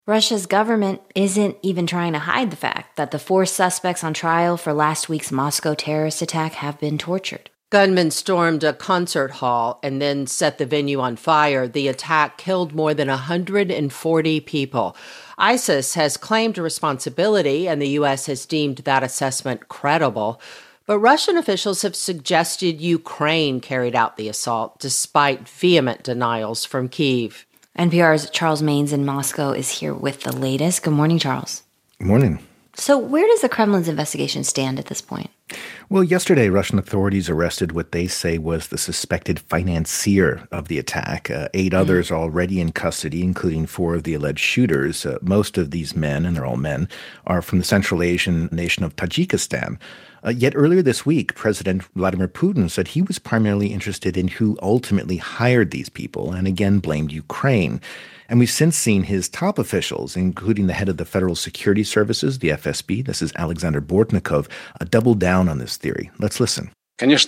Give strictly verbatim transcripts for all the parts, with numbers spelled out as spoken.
Russia's government isn't even trying to hide the fact that the four suspects on trial for last week's Moscow terrorist attack have been tortured. Gunmen stormed a concert hall and then set the venue on fire. The attack killed more than one hundred forty people. ISIS has claimed responsibility, and the U S has deemed that assessment credible. But Russian officials have suggested Ukraine carried out the assault, despite vehement denials from Kyiv. N P R's Charles Maynes in Moscow is here with the latest. Good morning, Charles. Good morning. So where does the Kremlin's investigation stand at this point? Well, yesterday, Russian authorities arrested what they say was the suspected financier of the attack. Uh, eight mm. others are already in custody, including four of the alleged shooters. Uh, most of these men, and they're all men, are from the Central Asian nation of Tajikistan. Uh, yet earlier this week, President Vladimir Putin said he was primarily interested in who ultimately hired these people and again blamed Ukraine. And we've since seen his top officials, including the head of the Federal Security Services, the F S B, this is Alexander Bortnikov, uh, double down on this theory. Let's listen. So here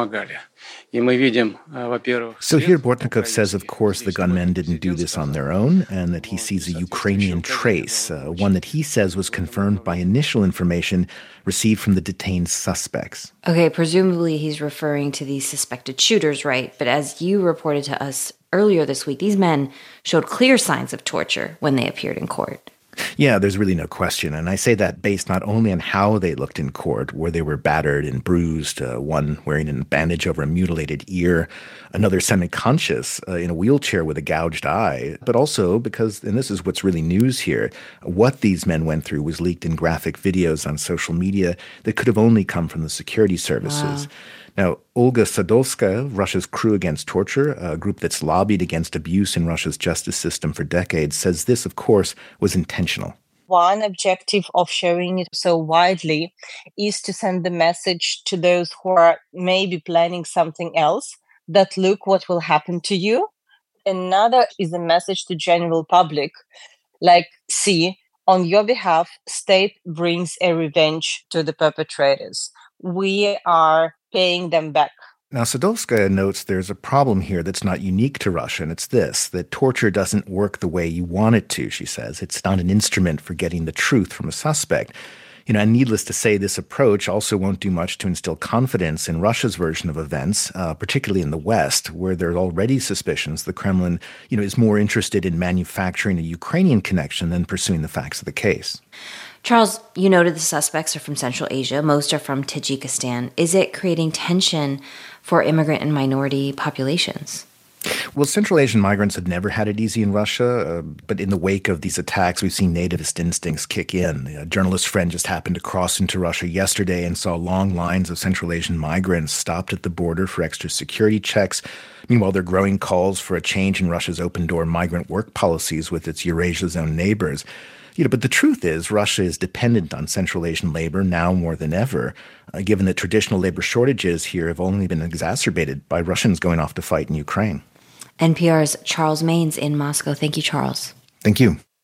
Bortnikov says, of course, the gunmen didn't do this on their own, and that he sees a Ukrainian trace, uh, one that he says was confirmed by initial information received from the detained suspects. Okay, presumably he's referring to these suspected shooters, right? But as you reported to us earlier this week, these men showed clear signs of torture when they appeared in court. Yeah, there's really no question. And I say that based not only on how they looked in court, where they were battered and bruised, uh, one wearing a bandage over a mutilated ear, another semi-conscious uh, in a wheelchair with a gouged eye, but also because, and this is what's really news here, what these men went through was leaked in graphic videos on social media that could have only come from the security services. Wow. Now, Olga Sadovskaya, Russia's Crew Against Torture, a group that's lobbied against abuse in Russia's justice system for decades, says this, of course, was intentional. One objective of showing it so widely is to send the message to those who are maybe planning something else, that look what will happen to you. Another is a message to general public, like, see, on your behalf, state brings a revenge to the perpetrators. We are paying them back. Now, Sadovskaya notes there's a problem here that's not unique to Russia, and it's this, that torture doesn't work the way you want it to, she says. It's not an instrument for getting the truth from a suspect. You know, and needless to say, this approach also won't do much to instill confidence in Russia's version of events, uh, particularly in the West, where there are already suspicions the Kremlin, you know, is more interested in manufacturing a Ukrainian connection than pursuing the facts of the case. Charles, you noted the suspects are from Central Asia. Most are from Tajikistan. Is it creating tension for immigrant and minority populations? Well, Central Asian migrants have never had it easy in Russia, uh, but in the wake of these attacks, we've seen nativist instincts kick in. A journalist friend just happened to cross into Russia yesterday and saw long lines of Central Asian migrants stopped at the border for extra security checks. Meanwhile, there are growing calls for a change in Russia's open-door migrant work policies with its Eurasia zone neighbors. You know, but the truth is Russia is dependent on Central Asian labor now more than ever, uh, given that traditional labor shortages here have only been exacerbated by Russians going off to fight in Ukraine. N P R's Charles Maynes in Moscow. Thank you, Charles. Thank you.